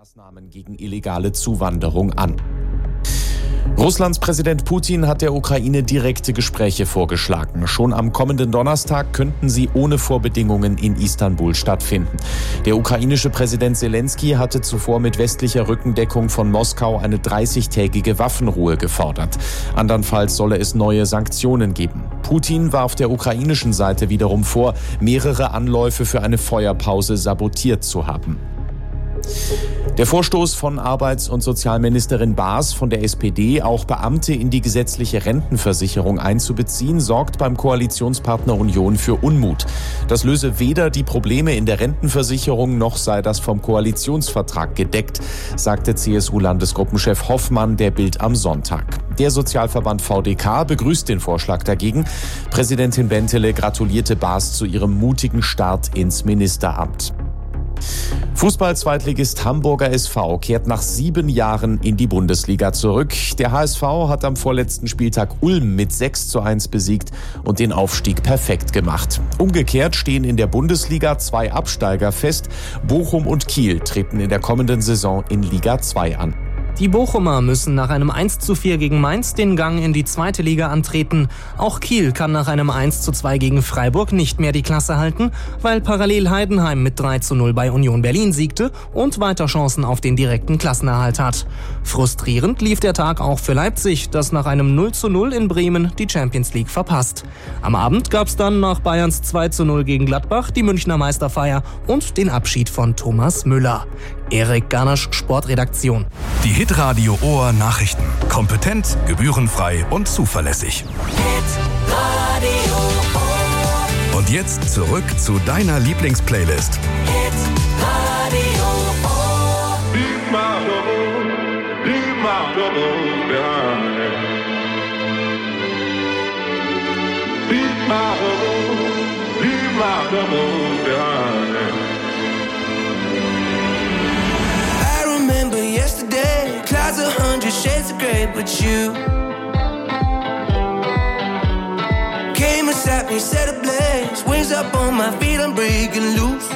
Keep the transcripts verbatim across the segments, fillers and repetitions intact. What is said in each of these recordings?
Maßnahmen gegen illegale Zuwanderung an. Russlands Präsident Putin hat der Ukraine direkte Gespräche vorgeschlagen. Schon am kommenden Donnerstag könnten sie ohne Vorbedingungen in Istanbul stattfinden. Der ukrainische Präsident Selensky hatte zuvor mit westlicher Rückendeckung von Moskau eine dreißigtägige Waffenruhe gefordert. Andernfalls solle es neue Sanktionen geben. Putin warf der ukrainischen Seite wiederum vor, mehrere Anläufe für eine Feuerpause sabotiert zu haben. Der Vorstoß von Arbeits- und Sozialministerin Baas von der S P D, auch Beamte in die gesetzliche Rentenversicherung einzubeziehen, sorgt beim Koalitionspartner Union für Unmut. Das löse weder die Probleme in der Rentenversicherung noch sei das vom Koalitionsvertrag gedeckt, sagte C S U-Landesgruppenchef Hoffmann der Bild am Sonntag. Der Sozialverband V D K begrüßt den Vorschlag dagegen. Präsidentin Bentele gratulierte Baas zu ihrem mutigen Start ins Ministeramt. Fußball-Zweitligist Hamburger S V kehrt nach sieben Jahren in die Bundesliga zurück. Der H S V hat am vorletzten Spieltag Ulm mit sechs zu eins besiegt und den Aufstieg perfekt gemacht. Umgekehrt stehen in der Bundesliga zwei Absteiger fest. Bochum und Kiel treten in der kommenden Saison in Liga zwei an. Die Bochumer müssen nach einem eins zu vier gegen Mainz den Gang in die zweite Liga antreten. Auch Kiel kann nach einem eins zu zwei gegen Freiburg nicht mehr die Klasse halten, weil parallel Heidenheim mit drei zu null bei Union Berlin siegte und weiter Chancen auf den direkten Klassenerhalt hat. Frustrierend lief der Tag auch für Leipzig, das nach einem null zu null in Bremen die Champions League verpasst. Am Abend gab's dann nach Bayerns zwei zu null gegen Gladbach die Münchner Meisterfeier und den Abschied von Thomas Müller. Erik Garnasch, Sportredaktion. Die Hitradio Ohr Nachrichten. Kompetent, gebührenfrei und zuverlässig. Hitradio Ohr. Und jetzt zurück zu deiner Lieblingsplaylist. Hitradio Ohr. Leave my trouble, leave my trouble behind. Leave my trouble, leave my trouble behind. Yesterday, clouds a hundred shades of grey, but you came and sat me, set ablaze, wings up on my feet, I'm breaking loose.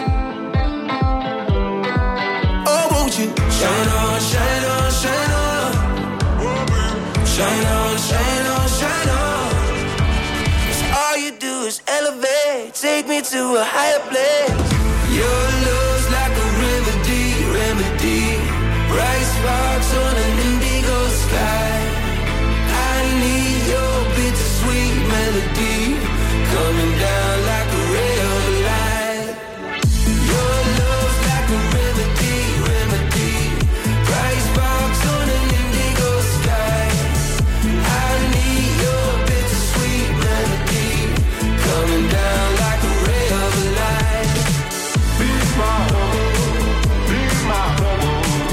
Oh, won't you shine on, shine on, shine on, shine on, shine on, shine on. 'Cause all you do is elevate, take me to a higher place. Your love's like a remedy, remedy. Bright sparks on an indigo sky. I need your bittersweet melody coming down like a ray of light. Your love's like a remedy, remedy. Bright sparks on an indigo sky. I need your bittersweet melody coming down like a ray of light. Leave my trouble, leave my trouble.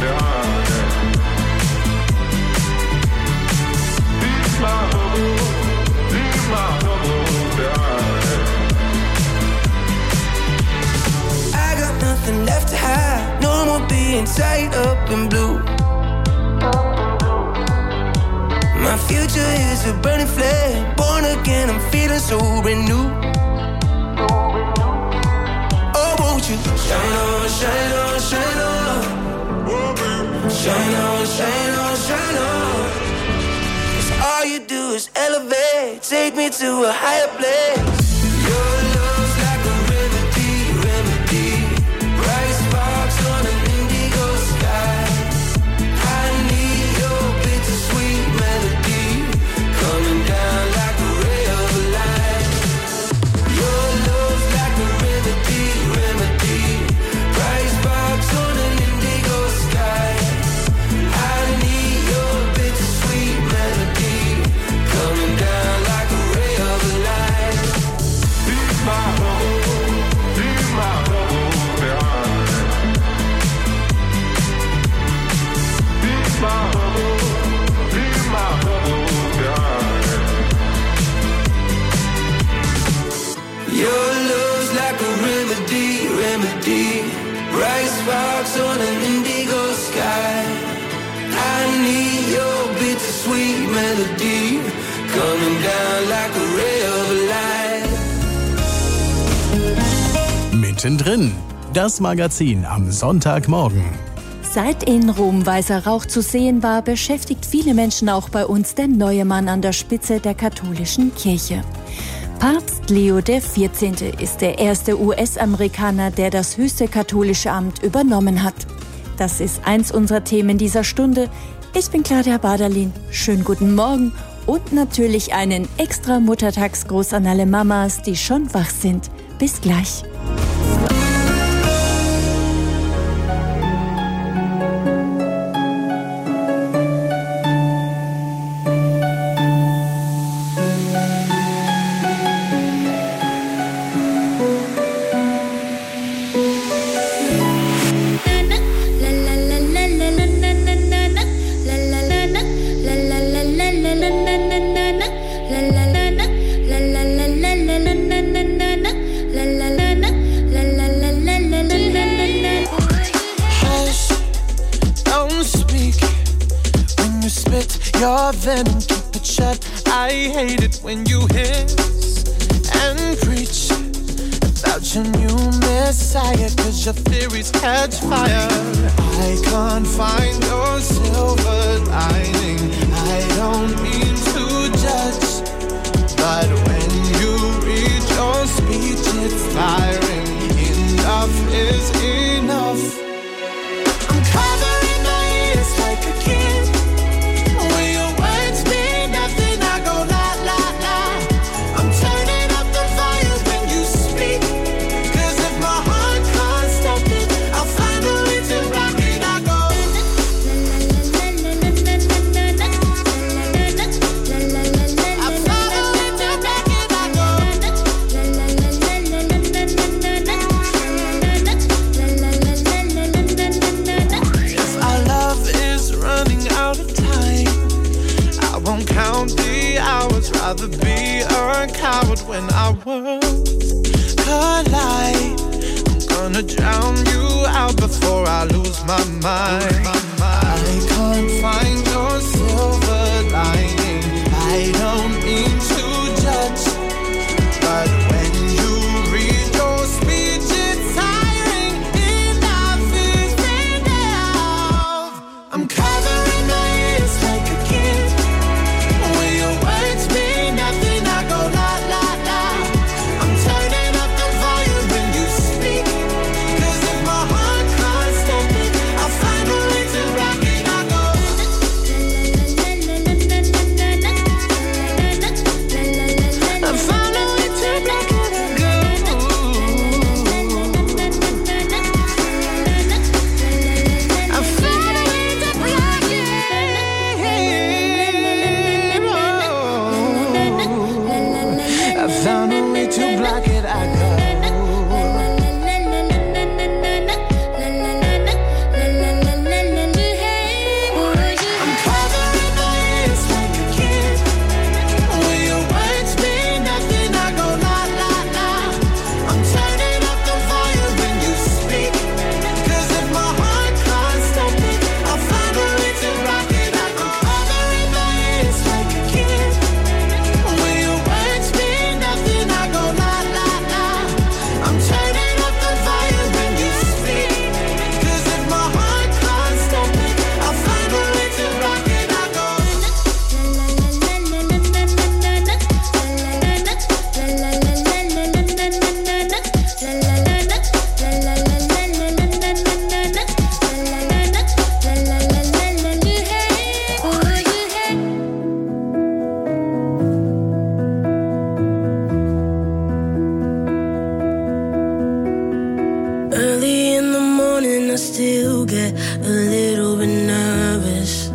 I got nothing left to hide, no more being tied up in blue. My future is a burning flame, born again, I'm feeling so renewed. Oh, won't you shine on, shine on, shine on. Shine on, shine on, shine on. 'Cause all you do is elevate, take me to a higher place. Your love's like a remedy, remedy. Bright sparks on an indigo sky. I need your bittersweet melody coming down like a ray of light. Your love's like a remedy, remedy. Bright sparks on an indigo sky. I need your bittersweet melody coming down like a ray of light. Leave my trouble, leave my trouble behind. Leave my trouble, leave my trouble behind. Your love's like a remedy, remedy. Bright sparks on an indigo sky. I need your bittersweet melody coming down like a ray of light. Mittendrin, das Magazin am Sonntagmorgen. Seit in Rom weißer Rauch zu sehen war, beschäftigt viele Menschen auch bei uns der neue Mann an der Spitze der katholischen Kirche. Papst Leo der vierzehnte ist der erste U S-Amerikaner, der das höchste katholische Amt übernommen hat. Das ist eins unserer Themen dieser Stunde. Ich bin Claudia Baderlin. Schönen guten Morgen und natürlich einen extra Muttertagsgruß an alle Mamas, die schon wach sind. Bis gleich. Your venom, keep it shut. I hate it when you hiss and preach about your new messiah, cause your theories catch fire. I can't find your silver lining. I don't mean to judge, but when you read your speech it's tiring. Enough is enough. I'm covering my ears like a kid. Rather be a coward when our worlds collide. I'm gonna drown you out before I lose my mind. I can't find your silver lining. I don't mean to judge, but when you read your speech it's tiring. Enough is enough. I'm covering my ears like a kid. When your words mean nothing, I go la la la. I'm turning up the volume when you speak, cause if my heart can't stop it, I'll find a way to rock it. I go I found a way to block it. I go I found a way to block it. I found a way to block it, I go. I'm covering my ears like a kid. When your words mean nothing, I go la la la. I'm turning up the volume when you speak, cause if my heart can't stop it, I'll find a way to rock it. I go covering my ears like a kid. When your words mean nothing, I go la la la. I'm turning up the volume when you speak, cause if my heart can't stop it, I'll find a way to rock it. I go early in the morning, I still get a little bit nervous.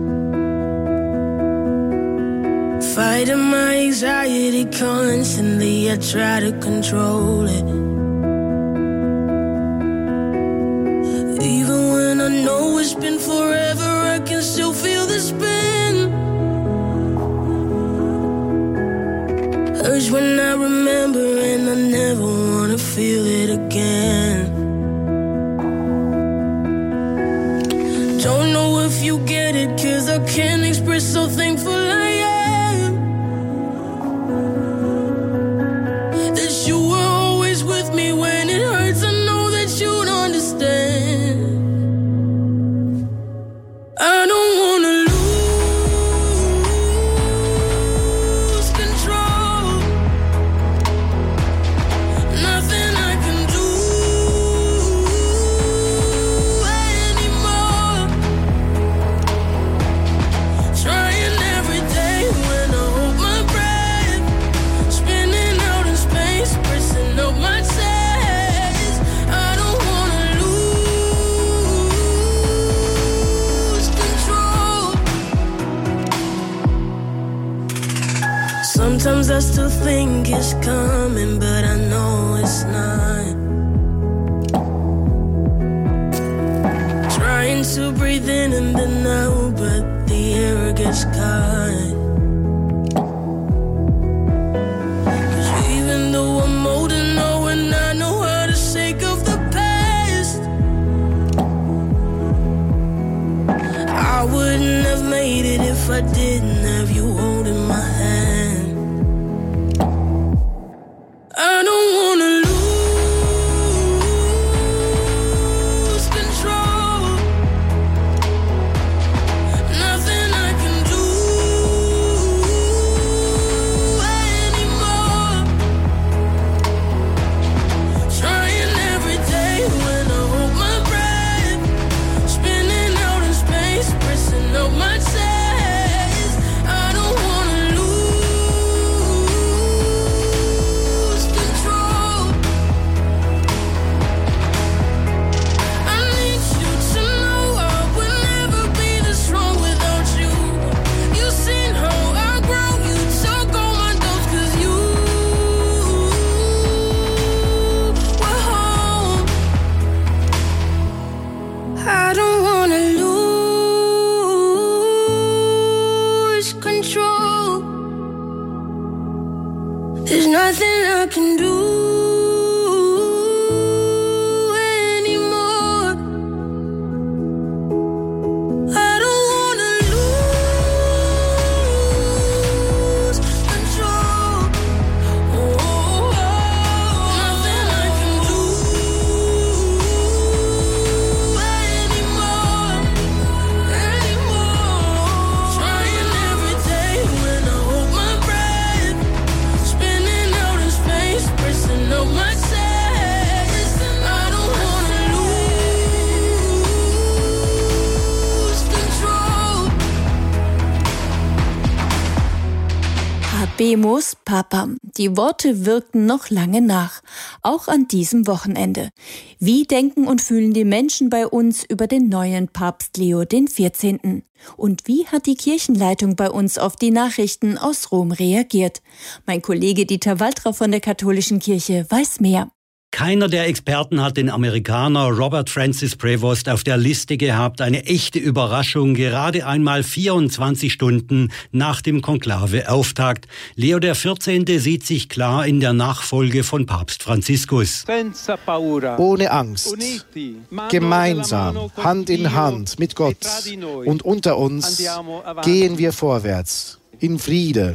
Fighting my anxiety constantly, I try to control it. Even when I know it's been forever, I can still feel the spin. Urge when I remember, and I never wanna feel it again. Don't know if you get it, cause I can't express how thankful I am that you were always with me when it hurts. I know that you'd understand. I don't wanna lose control. Nothing I can do anymore. Trying every day when I hold my breath, spinning out in space, pressing up my chest. I don't wanna lose control. Sometimes I still think it's coming, but I know it's not. Trying to breathe in and then out, but the air gets caught. 'Cause even though I'm older now and I know how to shake off the past, I wouldn't have made it if I didn't have you holding my hand. I don't wanna lose control. Nothing I can do anymore. Trying every day when I hold my breath, spinning out in space, pressing up my chest. I don't wanna lose control. I need you to know I would never be this strong without you. You've seen how I grow, you took all my dose 'cause you were home. I don't wanna lose control. There's nothing I can do anymore. I don't wanna lose control. Oh, nothing I can do anymore. Anymore. Trying every day when I hold my breath, spinning out in space, pressing up my chest. I don't wanna lose control. Habemus Papam. Die Worte wirkten noch lange nach, auch an diesem Wochenende. Wie denken und fühlen die Menschen bei uns über den neuen Papst Leo den vierzehnten? Und wie hat die Kirchenleitung bei uns auf die Nachrichten aus Rom reagiert? Mein Kollege Dieter Waltra von der Katholischen Kirche weiß mehr. Keiner der Experten hat den Amerikaner Robert Francis Prevost auf der Liste gehabt. Eine echte Überraschung, gerade einmal vierundzwanzig Stunden nach dem Konklave-Auftakt. Leo der vierzehnte sieht sich klar in der Nachfolge von Papst Franziskus. Ohne Angst, gemeinsam, Hand in Hand mit Gott und unter uns gehen wir vorwärts. In Friede.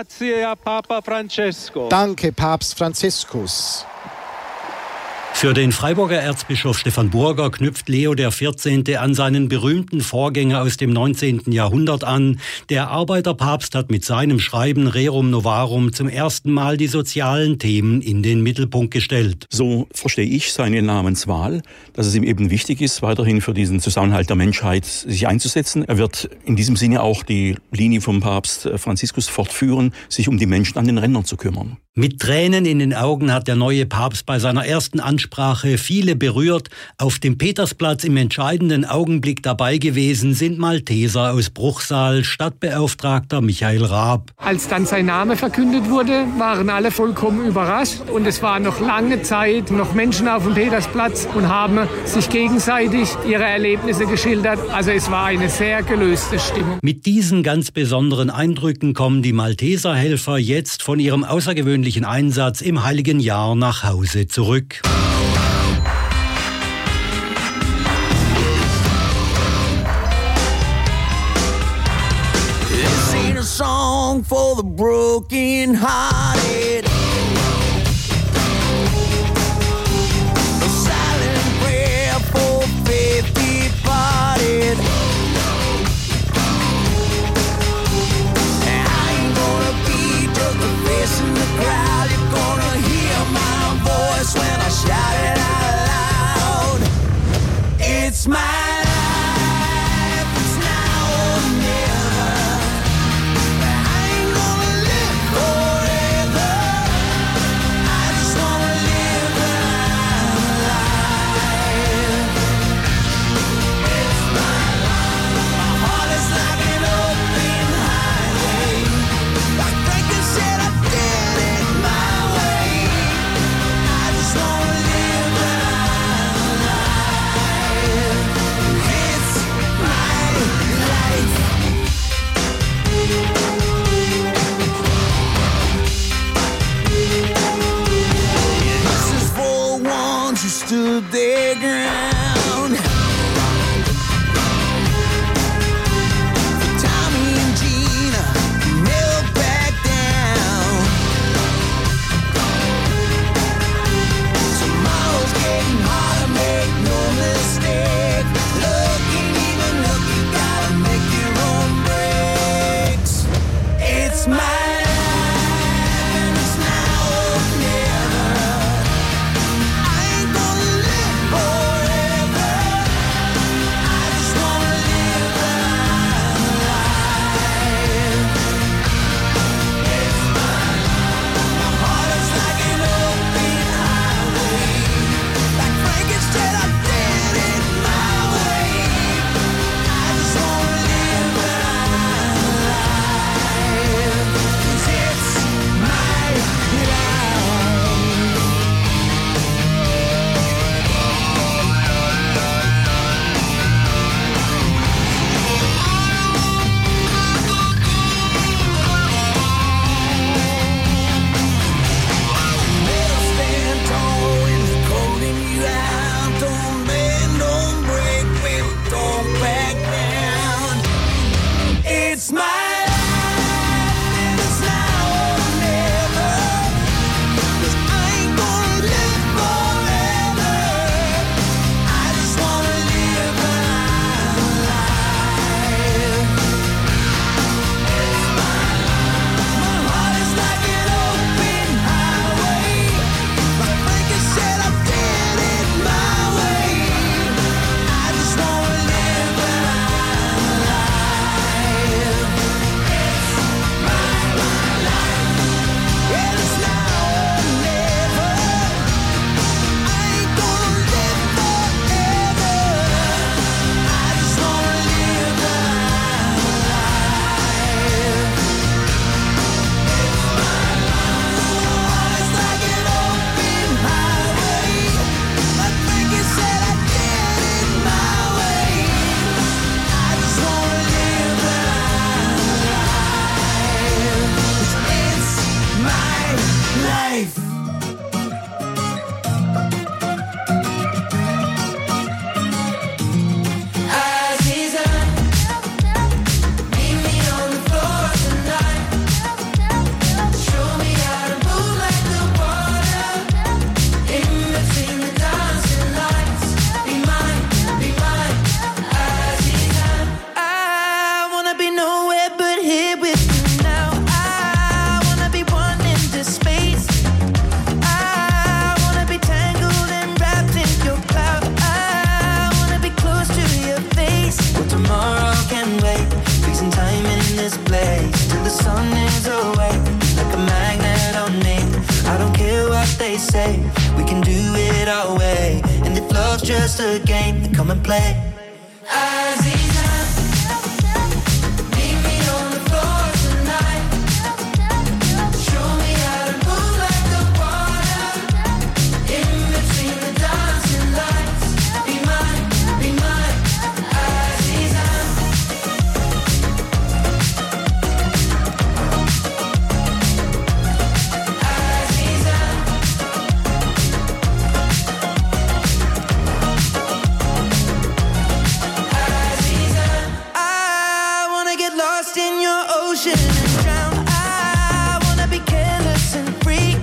Danke, Papst Franziskus. Für den Freiburger Erzbischof Stefan Burger knüpft Leo der vierzehnte an seinen berühmten Vorgänger aus dem neunzehnten Jahrhundert an. Der Arbeiterpapst hat mit seinem Schreiben Rerum Novarum zum ersten Mal die sozialen Themen in den Mittelpunkt gestellt. So verstehe ich seine Namenswahl, dass es ihm eben wichtig ist, weiterhin für diesen Zusammenhalt der Menschheit sich einzusetzen. Er wird in diesem Sinne auch die Linie vom Papst Franziskus fortführen, sich um die Menschen an den Rändern zu kümmern. Mit Tränen in den Augen hat der neue Papst bei seiner ersten Ansprache viele berührt. Auf dem Petersplatz im entscheidenden Augenblick dabei gewesen sind Malteser aus Bruchsal, Stadtbeauftragter Michael Raab. Als dann sein Name verkündet wurde, waren alle vollkommen überrascht. Und es war noch lange Zeit noch Menschen auf dem Petersplatz und haben sich gegenseitig ihre Erlebnisse geschildert. Also es war eine sehr gelöste Stimmung. Mit diesen ganz besonderen Eindrücken kommen die Malteserhelfer jetzt von ihrem außergewöhnlichen Einsatz im Heiligen Jahr nach Hause zurück. This ain't a song for the broken-hearted. A silent prayer for faith departed. just a game, then come and play. Aziza, meet me on the floor tonight. Show me how to move like the water. In between the dancing lights. Be mine, be mine, Aziza. Aziza. I wanna get lost in your ocean and drown. I wanna be careless and free.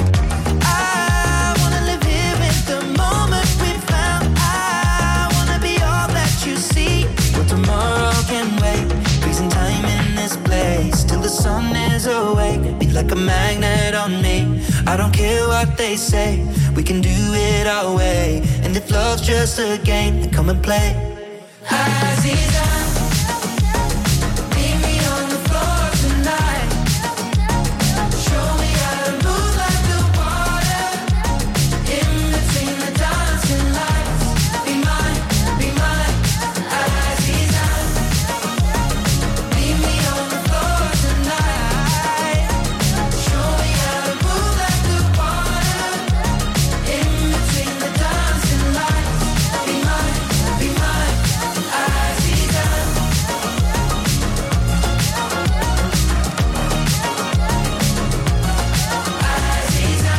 I wanna live here with the moment we found. I wanna be all that you see. But tomorrow can wait. Freezing time in this place till the sun is awake. Be like a magnet on me. I don't care what they say. We can do it our way. And if love's just a game, then come and play. Aziza, meet me on the floor tonight. Show me how to move like the water. In between the dancing lights. Be mine, be mine, Aziza. Meet me on the floor tonight. Show me how to move like the water. In between the dancing lights. Be mine, be mine, Aziza. Aziza.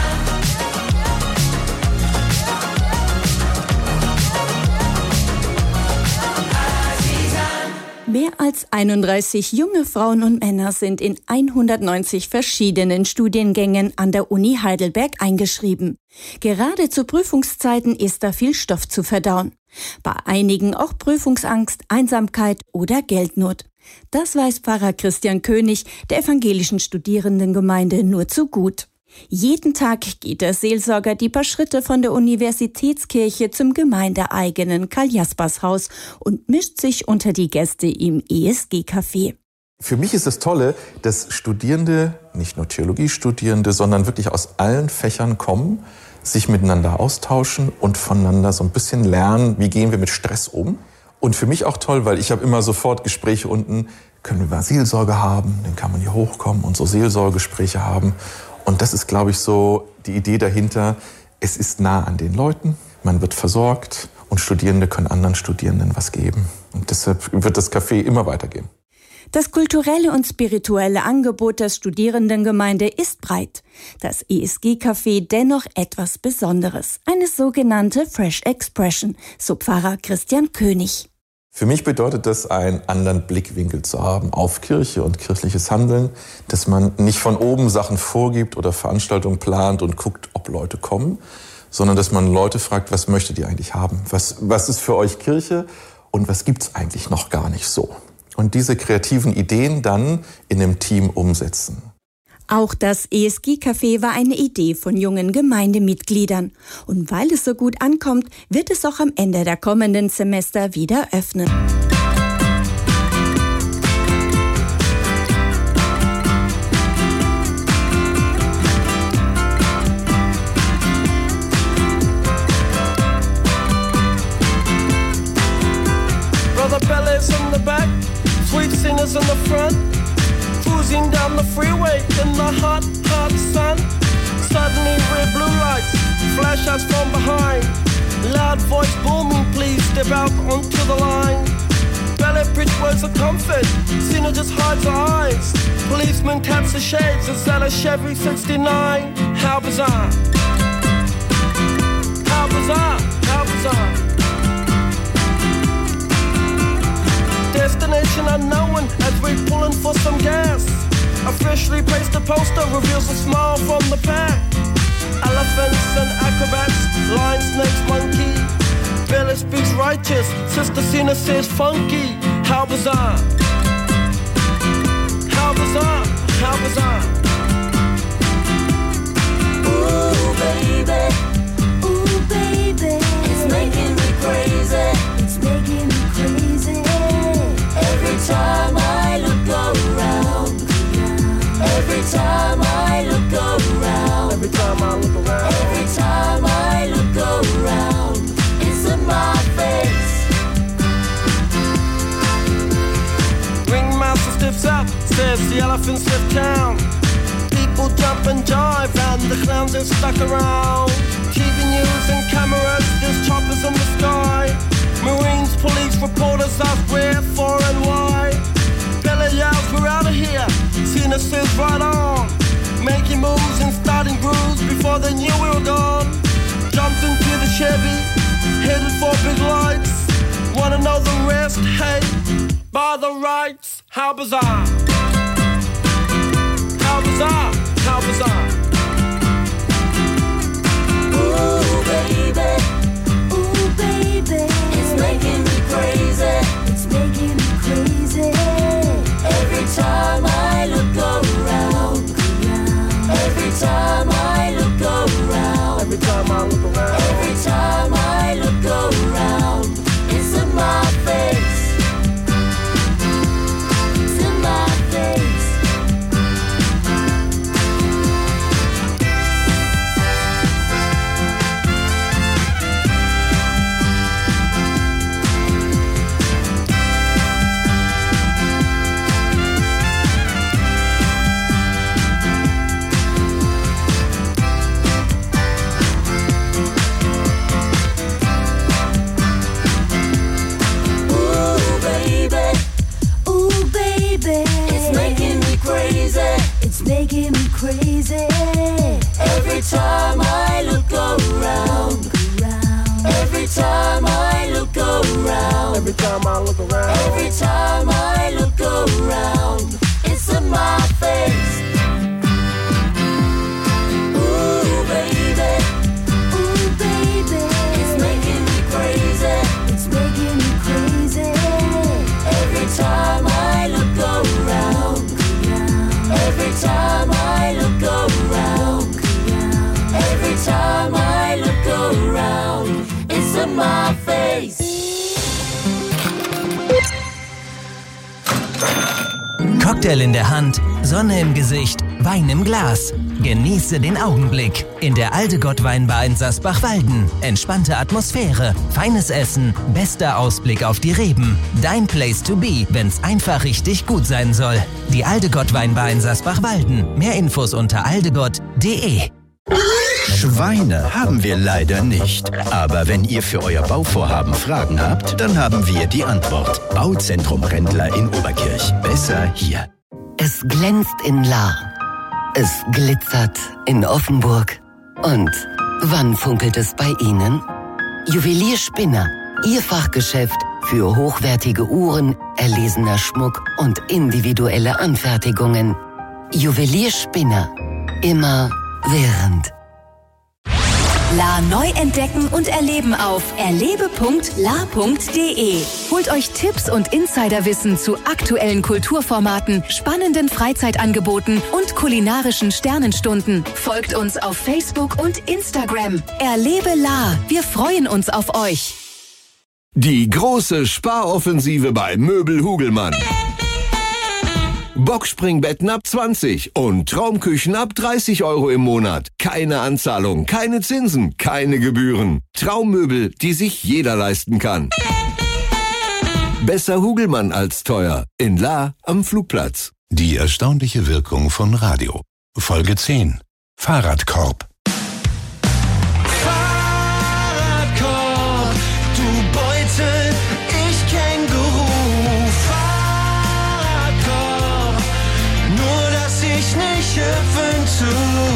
Mehr als einunddreißig junge Frauen und Männer sind in hundertneunzig verschiedenen Studiengängen an der Uni Heidelberg eingeschrieben. Gerade zu Prüfungszeiten ist da viel Stoff zu verdauen. Bei einigen auch Prüfungsangst, Einsamkeit oder Geldnot. Das weiß Pfarrer Christian König der evangelischen Studierendengemeinde nur zu gut. Jeden Tag geht der Seelsorger die paar Schritte von der Universitätskirche zum gemeindeeigenen Karl-Jaspers-Haus und mischt sich unter die Gäste im E S G-Café. Für mich ist das Tolle, dass Studierende, nicht nur Theologiestudierende, sondern wirklich aus allen Fächern kommen, sich miteinander austauschen und voneinander so ein bisschen lernen, wie gehen wir mit Stress um. Und für mich auch toll, weil ich habe immer sofort Gespräche unten, können wir mal Seelsorge haben, dann kann man hier hochkommen und so Seelsorgegespräche haben. Und das ist, glaube ich, so die Idee dahinter. Es ist nah an den Leuten, man wird versorgt und Studierende können anderen Studierenden was geben. Und deshalb wird das Café immer weitergehen. Das kulturelle und spirituelle Angebot der Studierendengemeinde ist breit. Das E S G-Café dennoch etwas Besonderes. Eine sogenannte Fresh Expression, so Pfarrer Christian König. Für mich bedeutet das, einen anderen Blickwinkel zu haben auf Kirche und kirchliches Handeln, dass man nicht von oben Sachen vorgibt oder Veranstaltungen plant und guckt, ob Leute kommen, sondern dass man Leute fragt, was möchtet ihr eigentlich haben? Was, was ist für euch Kirche und was gibt's eigentlich noch gar nicht so? Und diese kreativen Ideen dann in einem Team umsetzen. Auch das E S G-Café war eine Idee von jungen Gemeindemitgliedern. Und weil es so gut ankommt, wird es auch am Ende der kommenden Semester wieder öffnen. Brother Bellas in the back, sweet singers in the front. Cruising down the freeway in the hot, hot sun. Suddenly red blue lights flash us from behind. Loud voice booming, please step out onto the line. Ballet bridge words of comfort, Cena just hides her eyes. Policeman taps the shades, is that a Chevy sixty-nine? How bizarre. How bizarre, how bizarre. Destination unknown as we're pulling for some gas. A freshly pasted poster reveals a smile from the pack. Elephants and acrobats, lion, snakes, monkey. Bella speaks righteous, Sister Cena says funky. How bizarre. How bizarre, how bizarre. Ooh, baby. Ooh, baby. It's making me crazy. It's making me crazy. Every time I look around, every time I look around, every time I look around, every time I look around, it's a as the elephants left town. People jump and jive and the clowns are stuck around. T V news and cameras, there's choppers in the sky. Marines, police, reporters ask where, for and why. Belly yells, we're out of here. Cena says right on. Making moves and starting grooves before they knew we were gone. Jumped into the Chevy, headed for big lights. Wanna know the rest? Hey, by the rights, how bizarre. How bizarre, how bizarre. Ooh, baby. Ooh, baby. It's making me crazy. It's making me crazy. Every time I look around. Every time I look around. Every time I look around. Every time I look around. It's in my face. It's in my face. It's making me crazy. Every time I look around. Every time I look around. Every time I look around. Every time I look around. It's in my face. Ooh, baby. Ooh, baby. It's making me crazy. It's making me crazy. Every time I look around. Every time I look around. Every time I look around. It's in my face. Cocktail in der Hand, Sonne im Gesicht, Wein im Glas. Genieße den Augenblick in der Aldegott Weinbar in Sasbach-Walden. Entspannte Atmosphäre, feines Essen, bester Ausblick auf die Reben. Dein Place to be, wenn's einfach richtig gut sein soll. Die Aldegott Weinbar in Sasbach-Walden. Mehr Infos unter aldegott punkt de. Schweine haben wir leider nicht. Aber wenn ihr für euer Bauvorhaben Fragen habt, dann haben wir die Antwort. Bauzentrum Rendler in Oberkirch. Besser hier. Es glänzt in Lahr. Es glitzert in Offenburg. Und wann funkelt es bei Ihnen? Juwelier Spinner. Ihr Fachgeschäft für hochwertige Uhren, erlesener Schmuck und individuelle Anfertigungen. Juwelier Spinner. Immer während. La neu entdecken und erleben auf erlebe punkt la punkt de. Holt euch Tipps und Insiderwissen zu aktuellen Kulturformaten, spannenden Freizeitangeboten und kulinarischen Sternenstunden. Folgt uns auf Facebook und Instagram. Erlebe La. Wir freuen uns auf euch. Die große Sparoffensive bei Möbel Hugelmann. Boxspringbetten ab zwanzig und Traumküchen ab dreißig Euro im Monat. Keine Anzahlung, keine Zinsen, keine Gebühren. Traummöbel, die sich jeder leisten kann. Besser Hugelmann als teuer. In La am Flugplatz. Die erstaunliche Wirkung von Radio. Folge zehn. Fahrradkorb. Fahrradkorb, du Beutel, ich Känguru. Fahrradkorb, nur dass ich nicht hüpfen tu.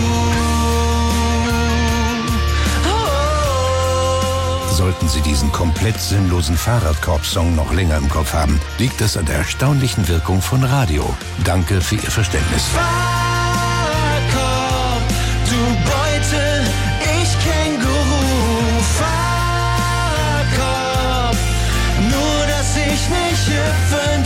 Sollten Sie diesen komplett sinnlosen Fahrradkorb-Song noch länger im Kopf haben, liegt das an der erstaunlichen Wirkung von Radio. Danke für Ihr Verständnis. Fahrradkorb, du Beutel, ich Känguru. Fahrradkorb, nur dass ich nicht hüpfen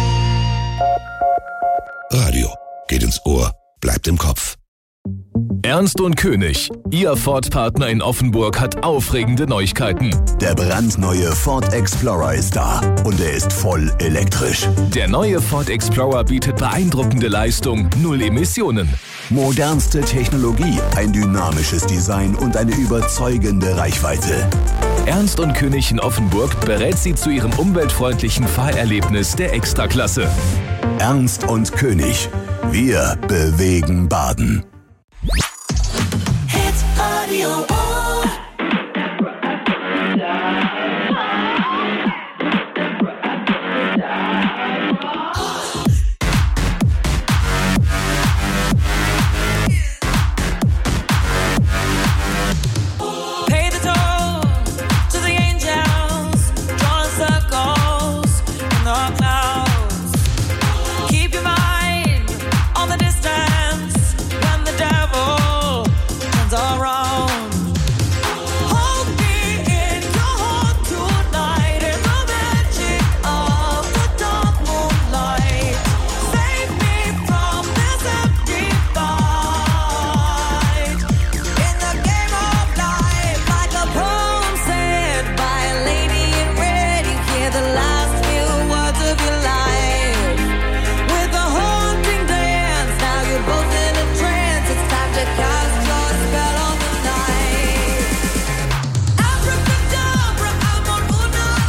tu. Radio geht ins Ohr, bleibt im Kopf. Ernst und König, Ihr Ford-Partner in Offenburg, hat aufregende Neuigkeiten. Der brandneue Ford Explorer ist da und er ist voll elektrisch. Der neue Ford Explorer bietet beeindruckende Leistung, null Emissionen. Modernste Technologie, ein dynamisches Design und eine überzeugende Reichweite. Ernst und König in Offenburg berät Sie zu Ihrem umweltfreundlichen Fahrerlebnis der Extraklasse. Ernst und König, wir bewegen Baden. Hit Radio.